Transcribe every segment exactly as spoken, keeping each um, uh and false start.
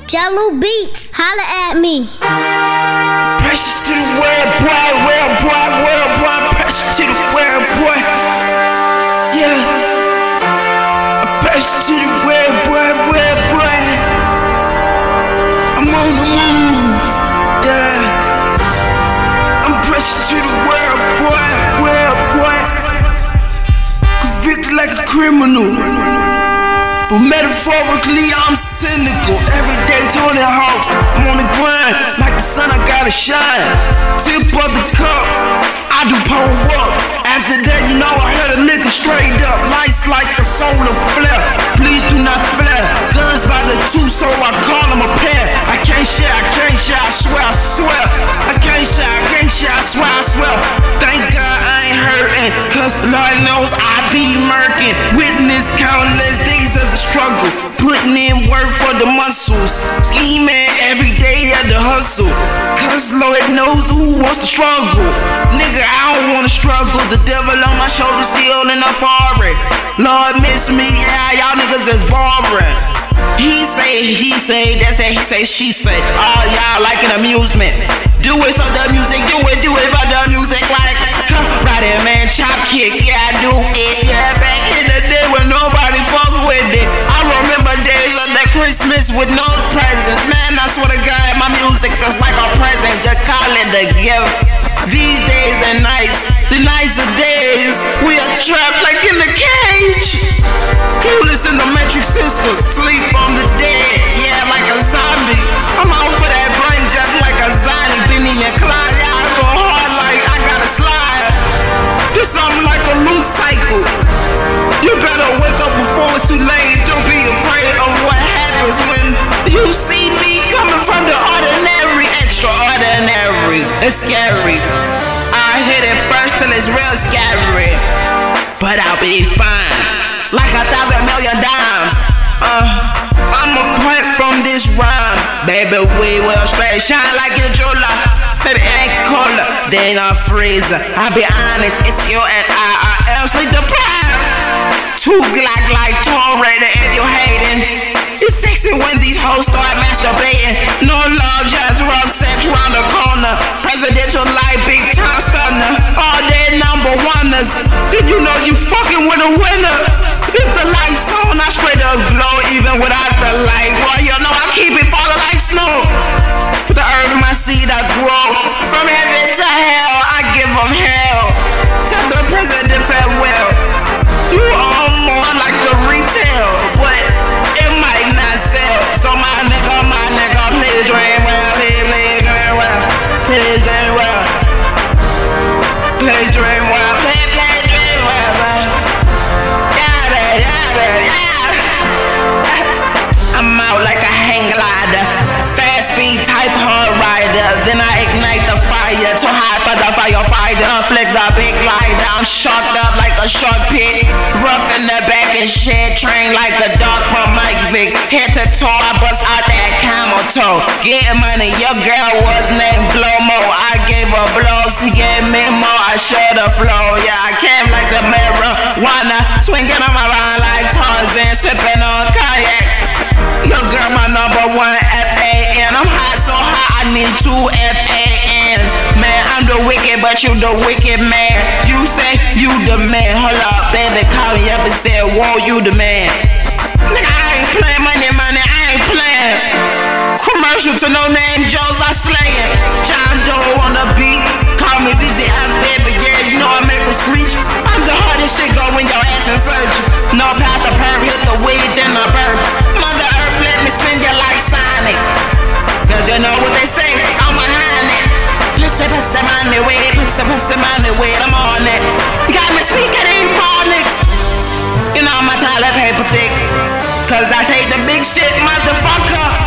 Jello Beats, holla at me. Pressure to the world, boy, world, boy, world, boy. Pressure to the world, boy. Yeah. Pressure to the world, boy, world, boy. I'm on the move, yeah. I'm pressure to the world, boy, world, boy. Convicted like a criminal, but metaphorically I'm cynical. Every day Tony Hawks, I'm on the grind. Like the sun, I gotta shine. Tip of the cup, I do pole up. After that, you know I heard a nigga straight up. Lights like a solar flare, please do not flare. Guns by the two, so I call them a pair. I can't share, I can't share, I swear, I swear. I can't share, I can't share, I swear, I swear. Thank God I ain't hurting, cause Lord knows I be murking. Witness countless days of the struggle, putting in work for the muscles, scheming every day at the hustle, cause Lord knows who wants to struggle. Nigga, I don't wanna struggle. The devil on my shoulder still in the foreign. Lord miss me, yeah, y'all niggas is boring. He say, he say, that's that he say, she say. All y'all like an amusement. Do it for the music, do it, do it for the music. Like, come right in, man, chop kick, yeah, I do it. Yeah, back in the day when nobody fuck with it. I remember days of that Christmas with no presents. Man, I swear to God, my music is like a present, just call it the gift. These days and nights, the nights of days, we are trapped like in a cage. Clueless in the matrix system, sleep from the dead, yeah, like a zombie. I'm out for that brain just like a zombie. Benny and Clyde, yeah, I go hard like I gotta slide. This something like a loose cycle. You better wake up before it's too late. Don't be afraid of what happens when you see me coming from the ordinary. Extraordinary, it's scary. I hit it first till it's real scary, but I'll be fine, like a thousand million dimes. Uh, I'm a point from this rhyme, baby. We will straight shine like a jeweler. Baby, it ain't colder, they not freezer. I'll be honest, it's you and I are else sleep deprived. Two Glock like Tomb Raider if you hating. It's sexy when these hoes start masturbating. No love, just rough sex round the corner. Presidential life, big time stunner. All day number oners. Did you know you fucking with a winner? If the lights on, I straight up glow even without the light. Boy, you know I keep it falling like snow. With the earth, my seed I grow. From heaven to hell, I give them hell. Tell the president farewell. You own more like the retail, but it might not sell. So my nigga, my nigga, please dream well, please, please dream well, please dream well, please dream well, please, please dream well, man. Yeah, man, yeah, man, yeah. I'm out like a hang glider, fast speed type hard rider. Then I ignite the fire, too high for the firefighter. Flick the big lighter, I'm shocked up like a shark pit. Rough in the back and shit, train like a dog from Mike Vick. Head to toe, I bust out that camel toe. Getting money, your girl was named Blow-Mo. I gave her blows, she gave me more. I showed her flow, yeah, I came like the marijuana, swinging on my line like Tarzan, sipping on kayak. Your girl my number one F A N. I'm hot so hot I need two F A Ns. Man, I'm the wicked, but you the wicked man. You say you the man. Hold up, baby, call me up and say, whoa, you the man. Nigga, I ain't playing money, money, I ain't playing. Commercial to no name, Joe's I slaying. John Doe on the beat, call me Dizzy F, baby, yeah, you know I make them screech. I'm the hardest shit go when your ass in surgery. No past the perm, hit the weed, then the burp. Mother Earth, let me spin you like Sonic. Cause you know what they say, I'm behind it. Pussy, pussy, money, wait, pussy, pussy, money, wait, I'm on it. Got me speaking Ebonics. You know my toilet paper thick, cause I take the big shit, motherfucker.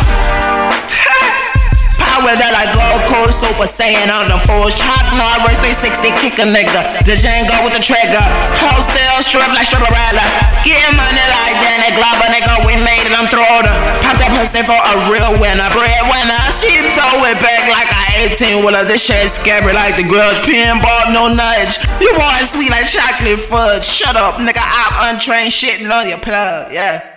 Power that I go cold, super saiyan on them fools. Chop Norris, three sixty, kick a nigga. The Django with the trigger. Wholesale strip like stripperella. Getting money like Danny Glover, nigga, we made it, I'm throwed her. Pop that pussy for a real winner, breadwinner. She throw it back like a eighteen wheeler. This shit scary like the grudge. Pinball, no nudge. You want sweet like chocolate fudge. Shut up, nigga, I'm untrained shitting on your plug, yeah.